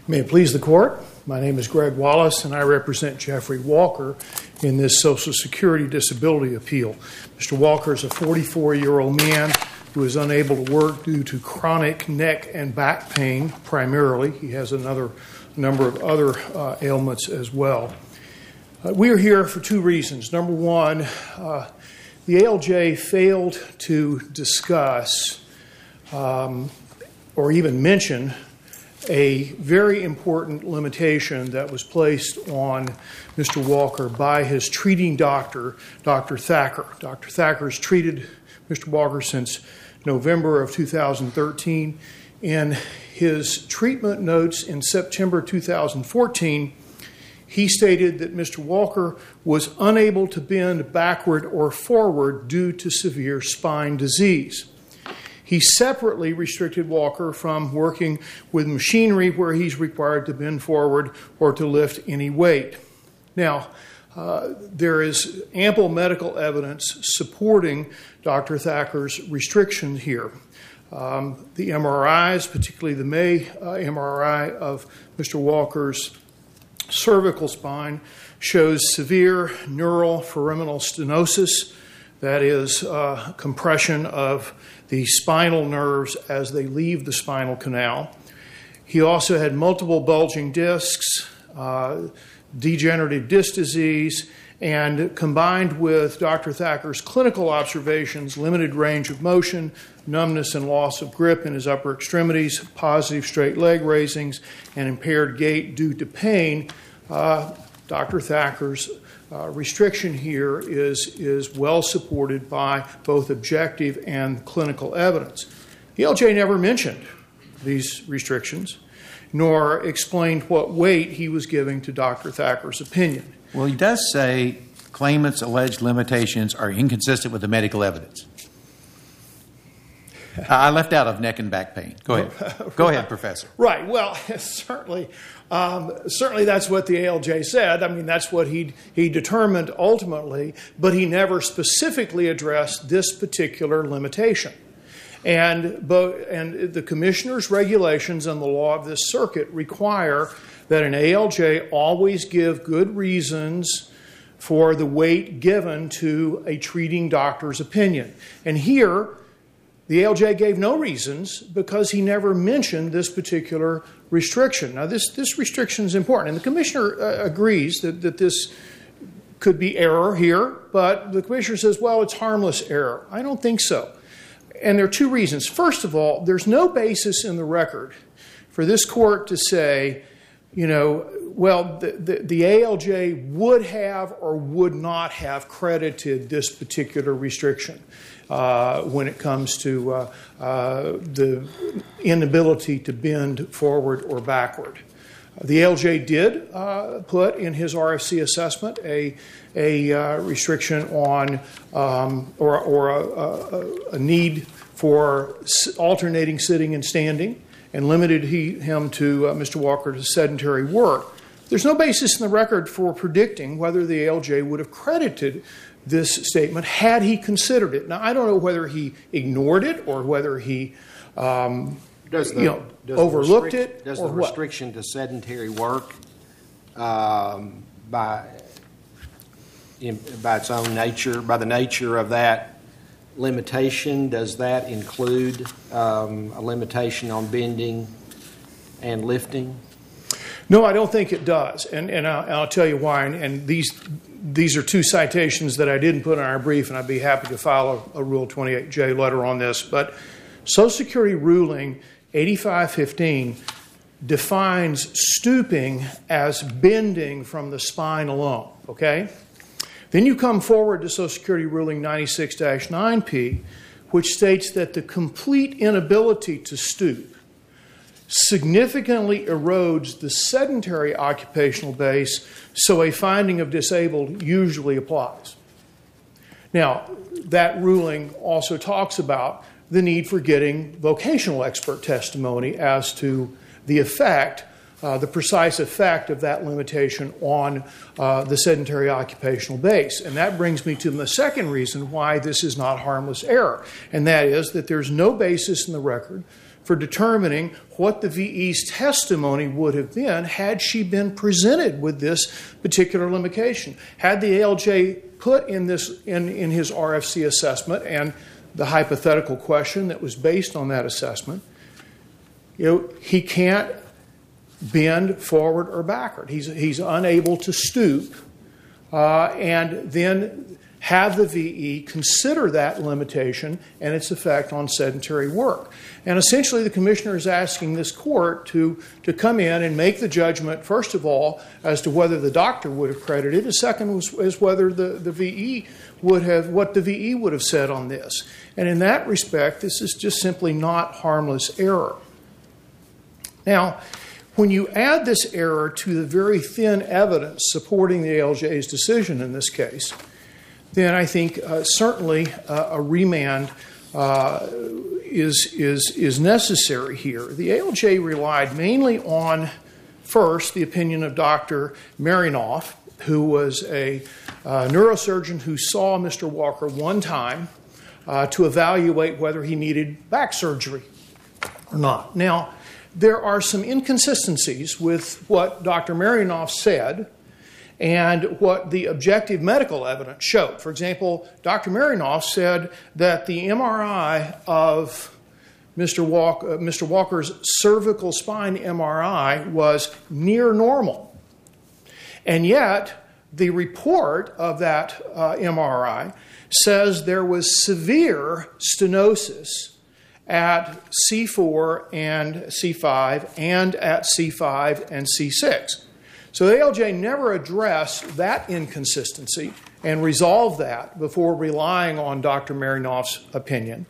May it please the court, my name is Greg Wallace and I represent Jeffrey Walker in this Social Security disability appeal. Mr. Walker is a 44-year-old man who is unable to work due to chronic neck and back pain primarily. He has another number of other ailments as well. We are here for two reasons. Number one, the ALJ failed to discuss or even mention a very important limitation that was placed on Mr. Walker by his treating doctor, Dr. Thacker. Dr. Thacker has treated Mr. Walker since November of 2013. In his treatment notes in September 2014, he stated that Mr. Walker was unable to bend backward or forward due to severe spine disease. He separately restricted Walker from working with machinery where he's required to bend forward or to lift any weight. Now, there is ample medical evidence supporting Dr. Thacker's restriction here. The MRIs, particularly the May MRI of Mr. Walker's cervical spine, shows severe neural foraminal stenosis, that is compression of the spinal nerves as they leave the spinal canal. He also had multiple bulging discs, degenerative disc disease, and combined with Dr. Thacker's clinical observations, limited range of motion, numbness and loss of grip in his upper extremities, positive straight leg raisings, and impaired gait due to pain, Dr. Thacker's restriction here is well supported by both objective and clinical evidence. The ALJ never mentioned these restrictions, nor explained what weight he was giving to Dr. Thacker's opinion. Well, he does say claimant's alleged limitations are inconsistent with the medical evidence. I left out of neck and back pain. Go ahead. Go ahead, Professor. Right. Well, certainly that's what the ALJ said. I mean, that's what he determined ultimately, but he never specifically addressed this particular limitation. And the commissioner's regulations and the law of this circuit require that an ALJ always give good reasons for the weight given to a treating doctor's opinion. And here, the ALJ gave no reasons because he never mentioned this particular restriction. Now, this restriction is important, and the commissioner agrees that this could be error here, but the commissioner says, well, it's harmless error. I don't think so. And there are two reasons. First of all, there's no basis in the record for this court to say, well, the ALJ would have or would not have credited this particular restriction when it comes to the inability to bend forward or backward. The ALJ did put in his RFC assessment a restriction on a need for alternating sitting and standing, and limited him to Mr. Walker to sedentary work. There's no basis in the record for predicting whether the ALJ would have credited this statement had he considered it. Now, I don't know whether he ignored it or whether he overlooked it. Does the restriction to sedentary work, by its own nature, by the nature of that limitation, does that include a limitation on bending and lifting? No, I don't think it does, and I'll tell you why. And these are two citations that I didn't put in our brief, and I'd be happy to file a Rule 28J letter on this. But Social Security ruling 8515 defines stooping as bending from the spine alone, okay? Then you come forward to Social Security ruling 96-9P, which states that the complete inability to stoop significantly erodes the sedentary occupational base, so a finding of disabled usually applies. Now, that ruling also talks about the need for getting vocational expert testimony as to the effect, the precise effect of that limitation on the sedentary occupational base. And that brings me to the second reason why this is not harmless error, and that is that there's no basis in the record for determining what the VE's testimony would have been had she been presented with this particular limitation. Had the ALJ put in his RFC assessment and the hypothetical question that was based on that assessment, he can't bend forward or backward. He's unable to stoop, and then have the VE consider that limitation and its effect on sedentary work. And essentially the commissioner is asking this court to come in and make the judgment, first of all, as to whether the doctor would have credited. The second is whether the VE would have, what the VE would have said on this. And in that respect, this is just simply not harmless error. Now, when you add this error to the very thin evidence supporting the ALJ's decision in this case, then I think certainly a remand is necessary here. The ALJ relied mainly on, first, the opinion of Dr. Marinoff, who was a neurosurgeon who saw Mr. Walker one time to evaluate whether he needed back surgery or not. Now, there are some inconsistencies with what Dr. Marinoff said and what the objective medical evidence showed. For example, Dr. Marinoff said that the MRI of Mr. Walker's cervical spine MRI was near normal. And yet, the report of that MRI says there was severe stenosis at C4 and C5 and at C5 and C6. So the ALJ never addressed that inconsistency and resolved that before relying on Dr. Marinoff's opinion.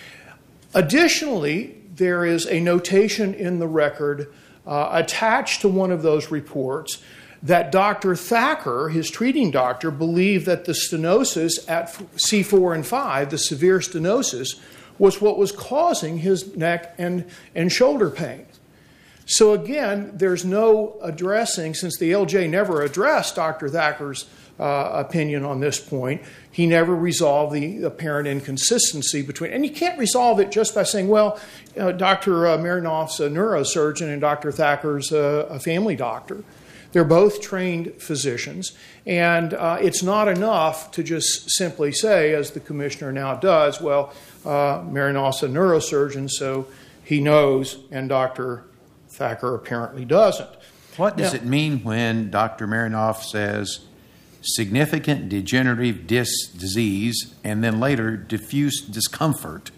Additionally, there is a notation in the record attached to one of those reports that Dr. Thacker, his treating doctor, believed that the stenosis at C4 and 5, the severe stenosis, was what was causing his neck and shoulder pain. So again, there's no addressing, since the ALJ never addressed Dr. Thacker's opinion on this point, he never resolved the apparent inconsistency between, and you can't resolve it just by saying, well, Dr. Marinoff's a neurosurgeon and Dr. Thacker's a family doctor. They're both trained physicians, and it's not enough to just simply say, as the commissioner now does, well, Marinoff's a neurosurgeon, so he knows, and Dr. Thacker apparently doesn't. What does it mean when Dr. Marinoff says significant degenerative disc disease and then later diffuse discomfort?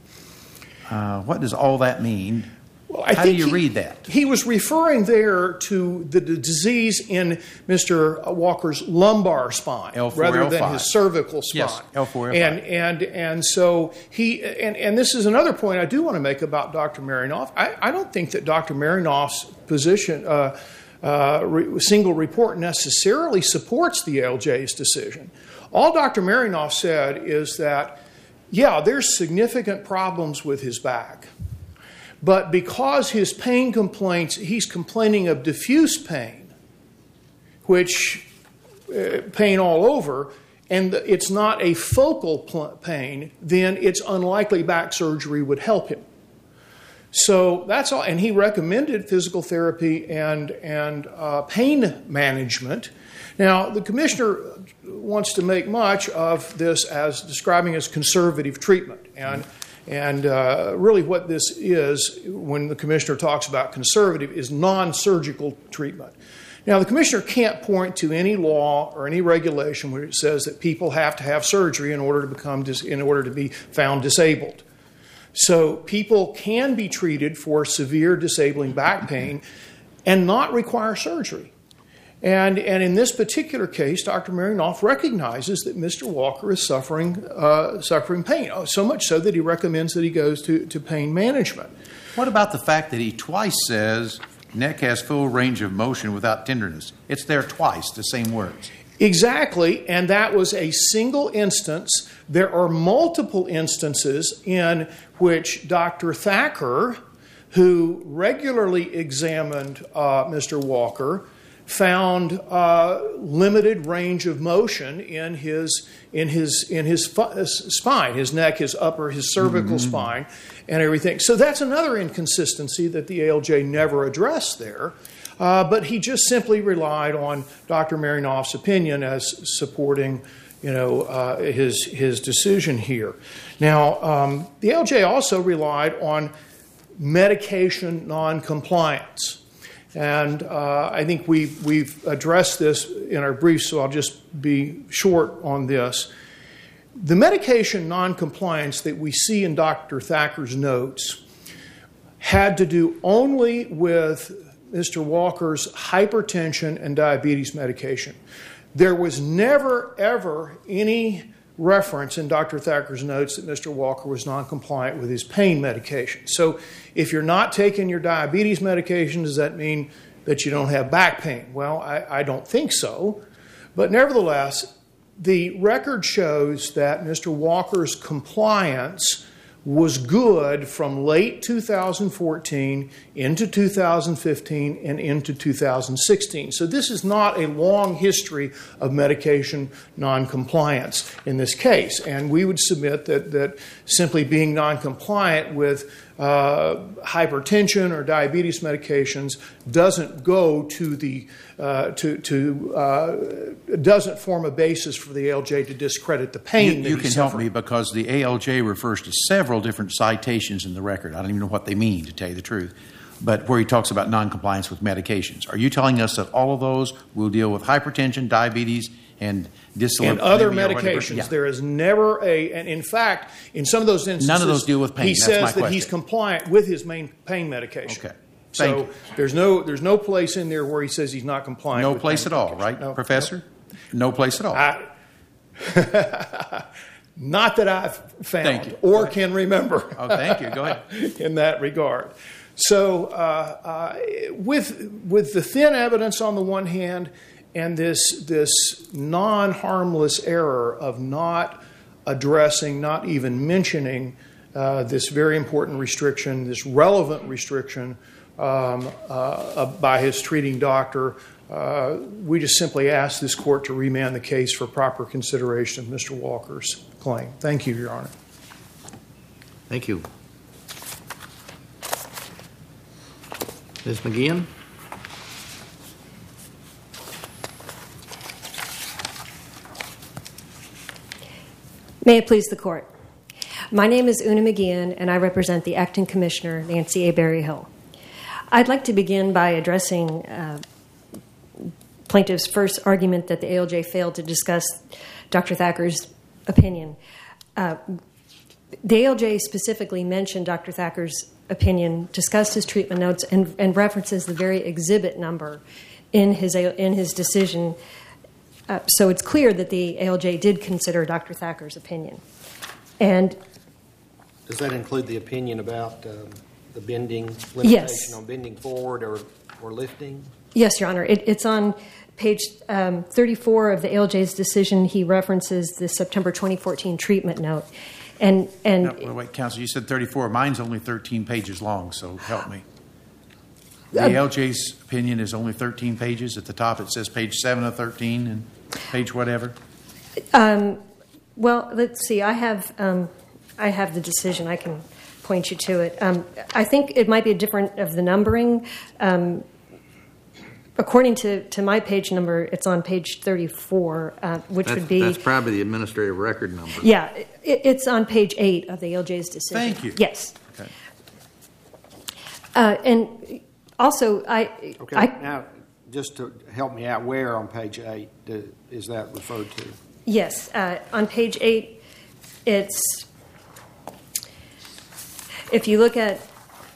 What does all that mean? Well, How do you read that? He was referring there to the disease in Mr. Walker's lumbar spine L4, rather L5. than his cervical spine. Yes, L4, L5. And so he, and this is another point I do want to make about Dr. Marinoff. I don't think that Dr. Marinoff's position, single report necessarily supports the ALJ's decision. All Dr. Marinoff said is that, yeah, there's significant problems with his back. But because his pain complaints, he's complaining of diffuse pain, which pain all over, and it's not a focal pain, then it's unlikely back surgery would help him. So that's all. And he recommended physical therapy and pain management. Now, the commissioner wants to make much of this as describing as conservative treatment. And really what this is, when the commissioner talks about conservative, is non-surgical treatment. Now, the commissioner can't point to any law or any regulation where it says that people have to have surgery in order to be found disabled. So people can be treated for severe disabling back pain and not require surgery. And in this particular case, Dr. Marinoff recognizes that Mr. Walker is suffering pain, so much so that he recommends that he goes to pain management. What about the fact that he twice says neck has full range of motion without tenderness? It's there twice, the same words. Exactly, and that was a single instance. There are multiple instances in which Dr. Thacker, who regularly examined Mr. Walker, found limited range of motion in his spine, his neck, his upper, his cervical spine, and everything. So that's another inconsistency that the ALJ never addressed there. But he just simply relied on Dr. Marinoff's opinion as supporting, his decision here. Now, the ALJ also relied on medication noncompliance. And I think we've addressed this in our briefs, so I'll just be short on this. The medication noncompliance that we see in Dr. Thacker's notes had to do only with Mr. Walker's hypertension and diabetes medication. There was never, ever any reference in Dr. Thacker's notes that Mr. Walker was noncompliant with his pain medication. So if you're not taking your diabetes medication, does that mean that you don't have back pain? Well, I don't think so. But nevertheless, the record shows that Mr. Walker's compliance was good from late 2014 into 2015 and into 2016. So this is not a long history of medication noncompliance in this case. And we would submit that simply being noncompliant with hypertension or diabetes medications doesn't go to the doesn't form a basis for the ALJ to discredit the pain that you he can suffered. help me because the ALJ refers to several different citations in the record. I don't even know what they mean, to tell you the truth, but where he talks about noncompliance with medications. Are you telling us that all of those will deal with hypertension, diabetes, and dyslipidemia and other or whatever? medications? Yeah. There is never and in fact, in some of those instances, None of those deal with pain. He That's says my that question. he's compliant with his main pain medication. Okay. Thank So you. there's no place in there where he says he's not compliant. No with place pain at all, medication. right, No, Professor? No place at all. Not that I've found Thank you. or can remember. Oh, thank you. Go ahead. In that regard. So with the thin evidence on the one hand and this non-harmless error of not addressing, not even mentioning this very important restriction, this relevant restriction by his treating doctor, we just simply ask this court to remand the case for proper consideration of Mr. Walker's claim. Thank you, Your Honor. Thank you. Ms. McGeehan? May it please the Court. My name is Una McGeehan, and I represent the Acting Commissioner, Nancy A. Berryhill. I'd like to begin by addressing plaintiff's first argument that the ALJ failed to discuss Dr. Thacker's opinion. The ALJ specifically mentioned Dr. Thacker's opinion, discussed his treatment notes, and references the very exhibit number in his decision. So it's clear that the ALJ did consider Dr. Thacker's opinion. And Does that include the opinion about the bending limitation Yes. on bending forward or lifting? yes, Your Honor, it's on page 34 of the ALJ's decision. He references the September 2014 treatment note. And No, wait, counsel, you said 34. Mine's only 13 pages long, so help me. The ALJ's opinion is only 13 pages. At the top it says page 7 of 13 and page whatever. well, let's see. I have the decision. I can point you to it. I think it might be a different of the numbering. According to my page number, it's on page 34, which would be... That's probably the administrative record number. Yeah, it's on page 8 of the ALJ's decision. Thank you. Yes. Okay. And also, Now, just to help me out, where on page 8 is that referred to? Yes, on page 8, it's... If you look at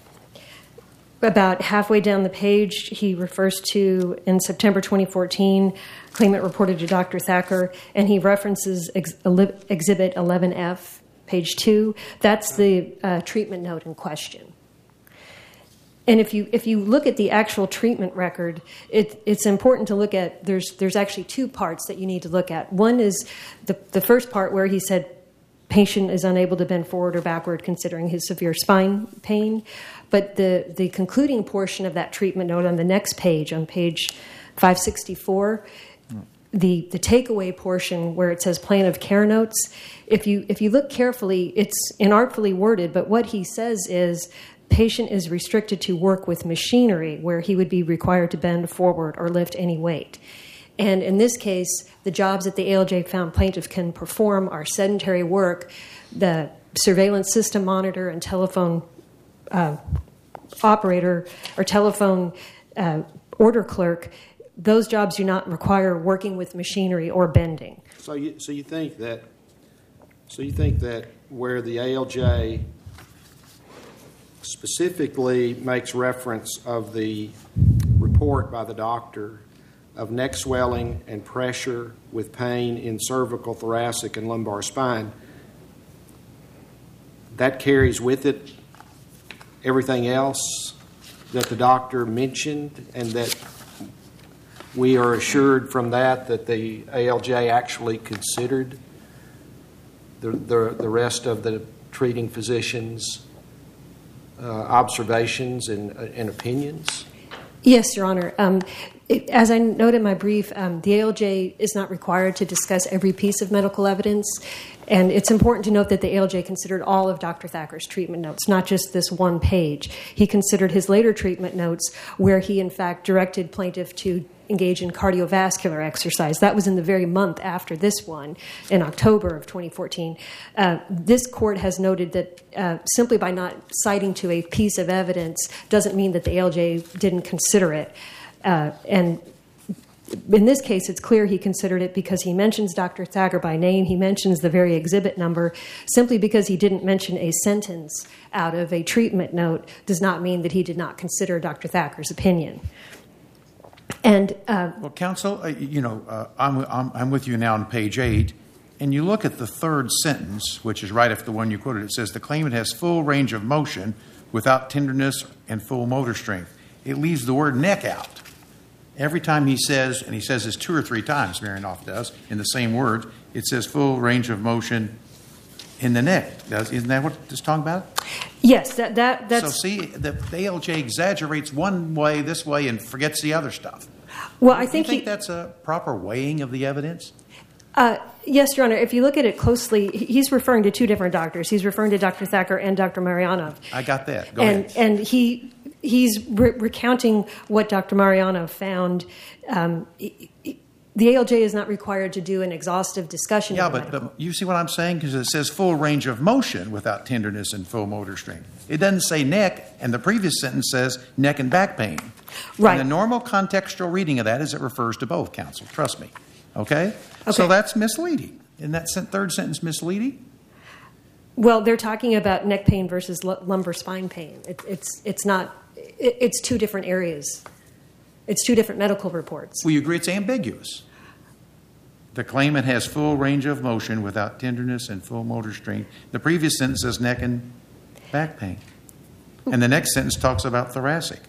about halfway down the page, he refers to, in September 2014, claimant reported to Dr. Thacker, and he references Exhibit 11F, page 2. That's the treatment note in question. And if you look at the actual treatment record, it's important to look at, there's actually two parts that you need to look at. One is the first part where he said patient is unable to bend forward or backward considering his severe spine pain. But the concluding portion of that treatment note on the next page, on page 564. The takeaway portion where it says plan of care notes, if you look carefully, it's inartfully worded, but what he says is patient is restricted to work with machinery where he would be required to bend forward or lift any weight. And in this case, the jobs that the ALJ found plaintiff can perform are sedentary work. The surveillance system monitor and telephone operator or telephone order clerk, those jobs do not require working with machinery or bending. So you think that where the ALJ specifically makes reference of the report by the doctor of neck swelling and pressure with pain in cervical, thoracic, and lumbar spine, that carries with it everything else that the doctor mentioned, and that we are assured from that the ALJ actually considered the rest of the treating physician's observations and opinions? Yes, Your Honor. As I noted in my brief, the ALJ is not required to discuss every piece of medical evidence, and it's important to note that the ALJ considered all of Dr. Thacker's treatment notes, not just this one page. He considered his later treatment notes where he, in fact, directed plaintiff to engage in cardiovascular exercise. That was in the very month after this one, in October of 2014. This court has noted that simply by not citing to a piece of evidence doesn't mean that the ALJ didn't consider it. And in this case, it's clear he considered it because he mentions Dr. Thacker by name. He mentions the very exhibit number. Simply because he didn't mention a sentence out of a treatment note does not mean that he did not consider Dr. Thacker's opinion. And well, counsel, I'm with you now on page 8, and you look at the third sentence, which is right after the one you quoted. It says the claimant has full range of motion without tenderness and full motor strength. It leaves the word neck out. Every time he says, and he says this 2 or 3 times, Marinoff does, in the same words, it says full range of motion in the neck. Isn't that what it's talking about? Yes, that's... So see, the ALJ exaggerates one way, this way, and forgets the other stuff. Well, I think Do you think that's a proper weighing of the evidence? Yes, Your Honor. If you look at it closely, he's referring to 2 different doctors. He's referring to Dr. Thacker and Dr. Marianov. I got that. Go ahead. And he's recounting what Dr. Marianov found. The ALJ is not required to do an exhaustive discussion. Yeah, but you see what I'm saying? Because it says full range of motion without tenderness and full motor strength. It doesn't say neck, and the previous sentence says neck and back pain. Right. And the normal contextual reading of that is it refers to both, counsel. Trust me. Okay? So that's misleading. Isn't that third sentence misleading? Well, they're talking about neck pain versus lumbar spine pain. It's not. It's 2 different areas. It's 2 different medical reports. Well, you agree it's ambiguous. The claimant has full range of motion without tenderness and full motor strength. The previous sentence says neck and back pain. And the next sentence talks about thoracic.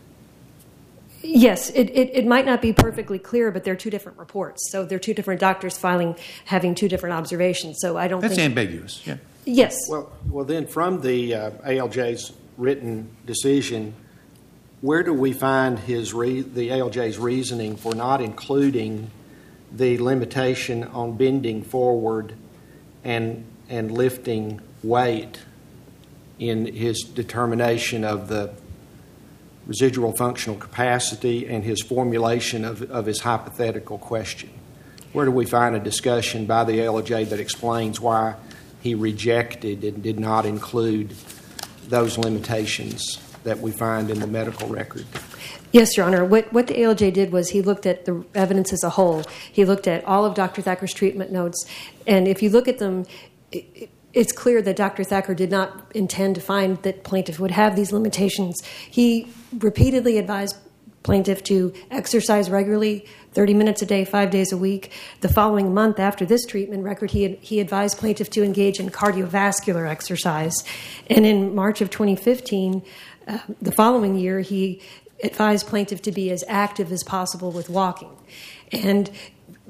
Yes, it might not be perfectly clear, but they're 2 different reports. So they're 2 different doctors having 2 different observations. So I don't think... That's ambiguous, yeah. Yes. Well, then from the ALJ's written decision, where do we find the ALJ's reasoning for not including the limitation on bending forward and lifting weight in his determination of the residual functional capacity and his formulation of his hypothetical question? Where do we find a discussion by the ALJ that explains why he rejected and did not include those limitations that we find in the medical record? Yes, Your Honor. What the ALJ did was he looked at the evidence as a whole. He looked at all of Dr. Thacker's treatment notes. And if you look at them, it's clear that Dr. Thacker did not intend to find that plaintiff would have these limitations. He repeatedly advised plaintiff to exercise regularly, 30 minutes a day, 5 days a week. The following month after this treatment record, he advised plaintiff to engage in cardiovascular exercise. And in March of 2015, the following year, he advised plaintiff to be as active as possible with walking. And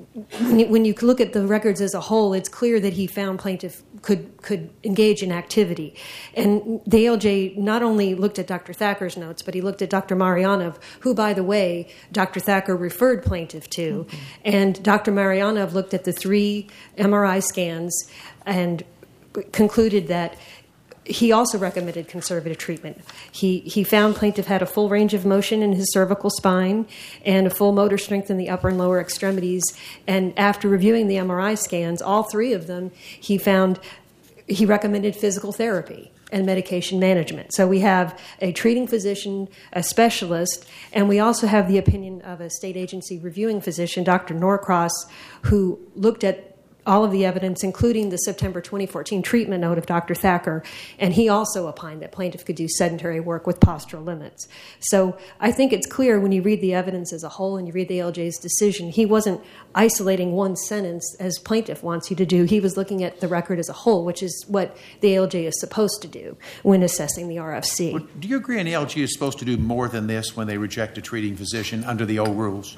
when you look at the records as a whole, it's clear that he found plaintiff could engage in activity. And the ALJ not only looked at Dr. Thacker's notes, but he looked at Dr. Maryanov, who, by the way, Dr. Thacker referred plaintiff to. Mm-hmm. And Dr. Maryanov looked at the 3 MRI scans and concluded that he also recommended conservative treatment. He found plaintiff had a full range of motion in his cervical spine and a full motor strength in the upper and lower extremities. And after reviewing the MRI scans, all 3 of them, he recommended physical therapy and medication management. So we have a treating physician, a specialist, and we also have the opinion of a state agency reviewing physician, Dr. Norcross, who looked at all of the evidence, including the September 2014 treatment note of Dr. Thacker, and he also opined that plaintiff could do sedentary work with postural limits. So I think it's clear when you read the evidence as a whole and you read the ALJ's decision, he wasn't isolating one sentence as plaintiff wants you to do. He was looking at the record as a whole, which is what the ALJ is supposed to do when assessing the RFC. Well, do you agree an ALJ is supposed to do more than this when they reject a treating physician under the old rules?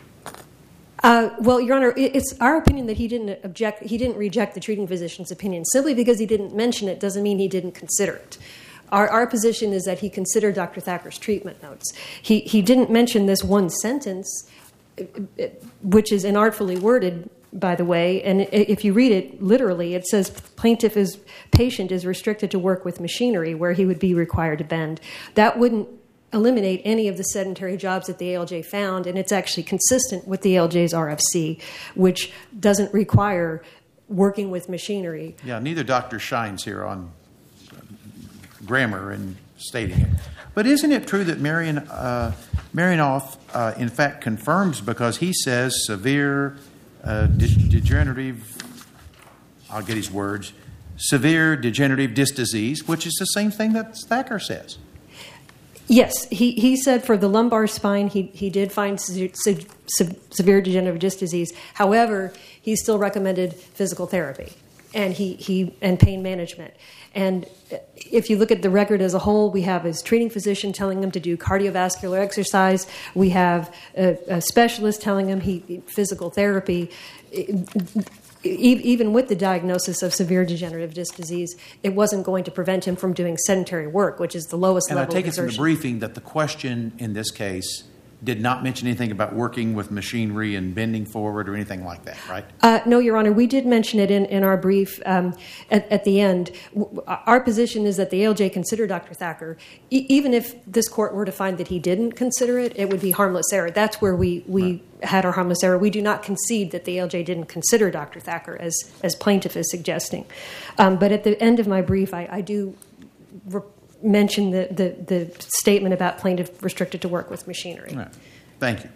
Well, Your Honor, it's our opinion that he didn't reject the treating physician's opinion. Simply because he didn't mention it doesn't mean he didn't consider it. Our position is that he considered Dr. Thacker's treatment notes. He didn't mention this one sentence, which is inartfully worded, by the way, and if you read it literally, it says patient is restricted to work with machinery where he would be required to bend. That wouldn't eliminate any of the sedentary jobs that the ALJ found, and it's actually consistent with the ALJ's RFC, which doesn't require working with machinery. Yeah, neither doctor shines here on grammar and stating it. But isn't it true that Maryanov, in fact, confirms, because he says severe degenerative, I'll get his words, severe degenerative disc disease, which is the same thing that Thacker says. Yes, he said for the lumbar spine he did find severe degenerative disc disease. However, he still recommended physical therapy and and pain management. And if you look at the record as a whole, we have his treating physician telling him to do cardiovascular exercise. We have a specialist telling him physical therapy. Even with the diagnosis of severe degenerative disc disease, it wasn't going to prevent him from doing sedentary work, which is the lowest level of exertion. And I take it from the briefing that the question in this case did not mention anything about working with machinery and bending forward or anything like that, right? No, Your Honor. We did mention it in our brief at the end. Our position is that the ALJ considered Dr. Thacker. Even if this court were to find that he didn't consider it, it would be harmless error. That's where we had our harmless error. We do not concede that the ALJ didn't consider Dr. Thacker as plaintiff is suggesting. But at the end of my brief, I do mention the statement about plaintiff restricted to work with machinery. Right. Thank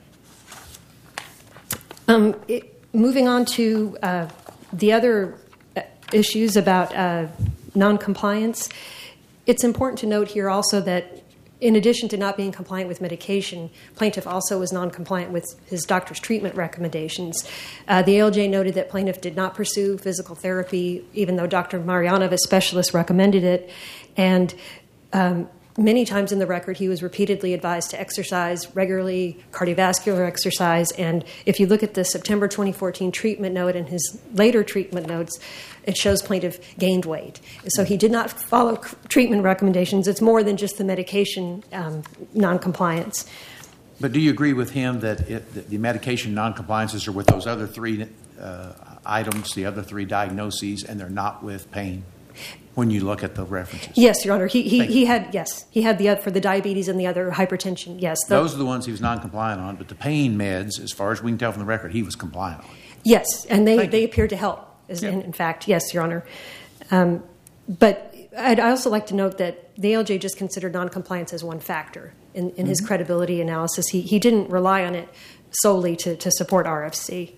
you. Moving on to the other issues about noncompliance, it's important to note here also that in addition to not being compliant with medication, plaintiff also was noncompliant with his doctor's treatment recommendations. The ALJ noted that plaintiff did not pursue physical therapy, even though Dr. Maryanov, a specialist, recommended it. And many times in the record, he was repeatedly advised to exercise regularly, cardiovascular exercise. And if you look at the September 2014 treatment note and his later treatment notes, it shows plaintiff gained weight. So he did not follow treatment recommendations. It's more than just the medication noncompliance. But do you agree with him that the medication noncompliances are with those other 3 items, the other 3 diagnoses, and they're not with pain? When you look at the references. Yes, Your Honor. He had the for the diabetes and the other hypertension. Yes, those are the ones he was non-compliant on. But the pain meds, as far as we can tell from the record, he was compliant on. Yes, and they appeared to help. In fact, yes, Your Honor. But I'd also like to note that the ALJ just considered noncompliance as one factor in his credibility analysis. He didn't rely on it solely to support RFC.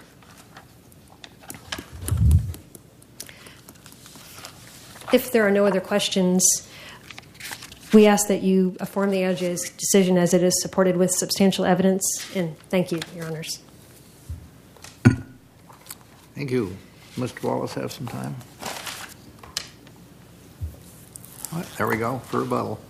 If there are no other questions, we ask that you affirm the ALJ's decision as it is supported with substantial evidence. And thank you, Your Honors. Thank you. Mr. Wallace have some time? All right, there we go for rebuttal.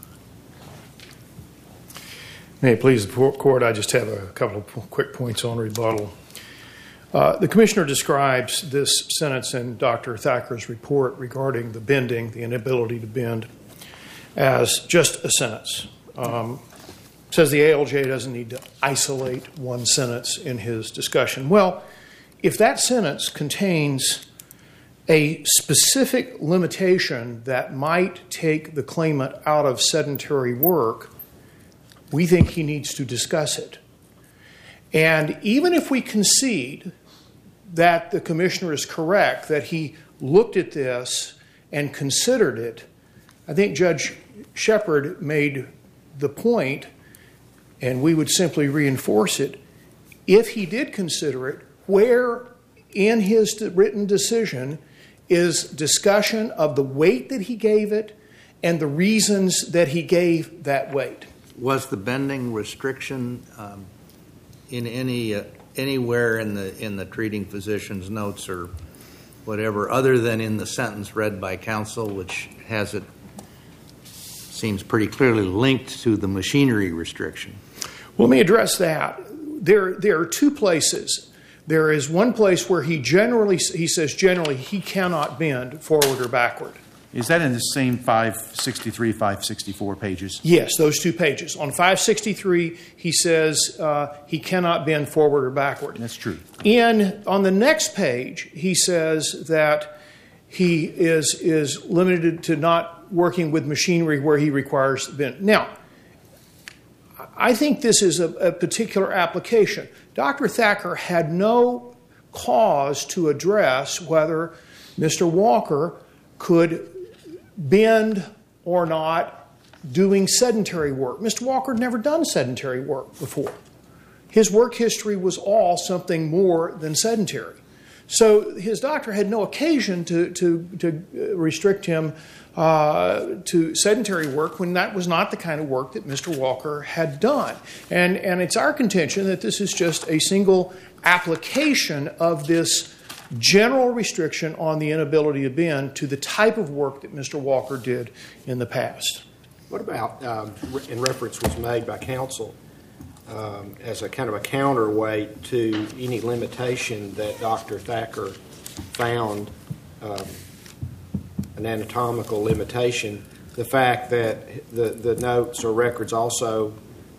May it please the court, I just have a couple of quick points on rebuttal. The commissioner describes this sentence in Dr. Thacker's report regarding the bending, the inability to bend, as just a sentence. Says the ALJ doesn't need to isolate one sentence in his discussion. Well, if that sentence contains a specific limitation that might take the claimant out of sedentary work, we think he needs to discuss it. And even if we concede that the commissioner is correct, that he looked at this and considered it, I think Judge Shepard made the point, and we would simply reinforce it, if he did consider it, where in his written decision is discussion of the weight that he gave it and the reasons that he gave that weight. Was the bending restriction in anywhere in the treating physician's notes or whatever, other than in the sentence read by counsel, which has it seems pretty clearly linked to the machinery restriction? Well, let me address that. There are two places. There is one place where he says generally he cannot bend forward or backward. Is that in the same 563, 564 pages? Yes, those two pages. On 563, he says he cannot bend forward or backward. That's true. On the next page, he says that he is limited to not working with machinery where he requires bend. Now, I think this is a particular application. Dr. Thacker had no cause to address whether Mr. Walker could bend or not doing sedentary work. Mr. Walker had never done sedentary work before. His work history was all something more than sedentary. So his doctor had no occasion to restrict him to sedentary work when that was not the kind of work that Mr. Walker had done. And it's our contention that this is just a single application of this general restriction on the inability to bend to the type of work that Mr. Walker did in the past. What about, in reference was made by counsel, as a kind of a counterweight to any limitation that Dr. Thacker found, an anatomical limitation, the fact that the notes or records also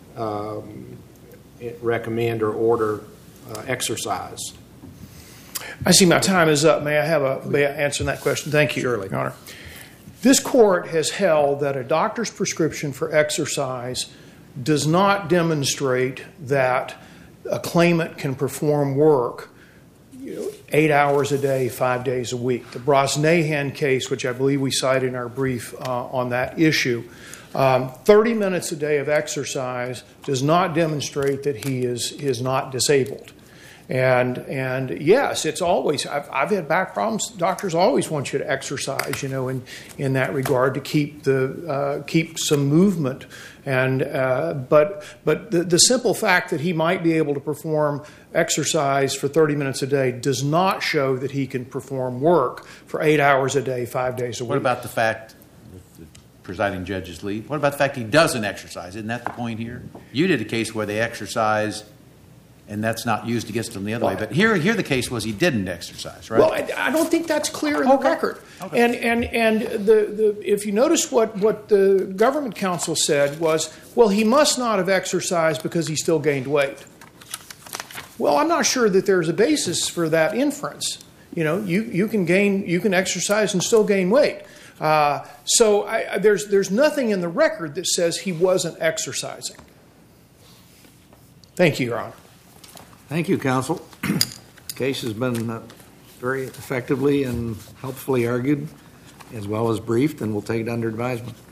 recommend or order exercise? I see my time is up. May I answer that question? Thank you, Surely. Your Honor. This court has held that a doctor's prescription for exercise does not demonstrate that a claimant can perform work 8 hours a day, 5 days a week. The Brosnahan case, which I believe we cite in our brief on that issue, 30 minutes a day of exercise does not demonstrate that he is not disabled. And yes, it's always, I've had back problems. Doctors always want you to exercise, in that regard to keep some movement. And but the simple fact that he might be able to perform exercise for 30 minutes a day does not show that he can perform work for 8 hours a day, 5 days a week. What about the fact, the presiding judge's lead, what about the fact he doesn't exercise? Isn't that the point here? You did a case where they exercise, and that's not used against him the other way. But here the case was he didn't exercise, right? Well, I don't think that's clear in the record. Okay. And if you notice what the government counsel said was, well, he must not have exercised because he still gained weight. Well, I'm not sure that there's a basis for that inference. You can exercise and still gain weight. So there's nothing in the record that says he wasn't exercising. Thank you, Your Honor. Thank you, counsel. The case has been very effectively and helpfully argued, as well as briefed, and we'll take it under advisement.